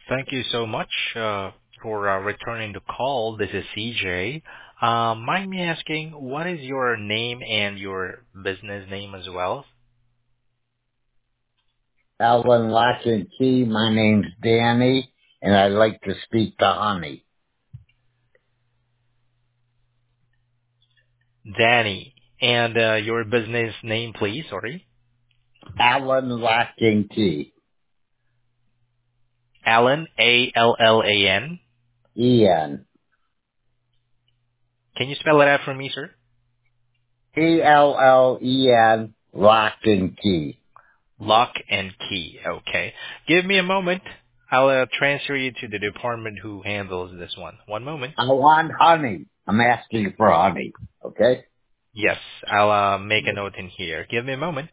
Thank you so much for returning the call. This is CJ. Mind me asking, what is your name and your business name as well? Alan Lock and Key. My name's Danny, and I'd like to speak to Honey. Danny. And your business name, please. Sorry. Alan Lock and Key. Allen, Allan. E-N. Can you spell it out for me, sir? E-L-L-E-N, Lock and Key. Lock and Key. Okay. Give me a moment. I'll transfer you to the department who handles this one. One moment. I want Honey. I'm asking for Honey, okay? Yes, I'll make a note in here. Give me a moment.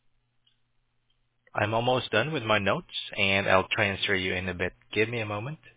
I'm almost done with my notes, and I'll transfer you in a bit. Give me a moment.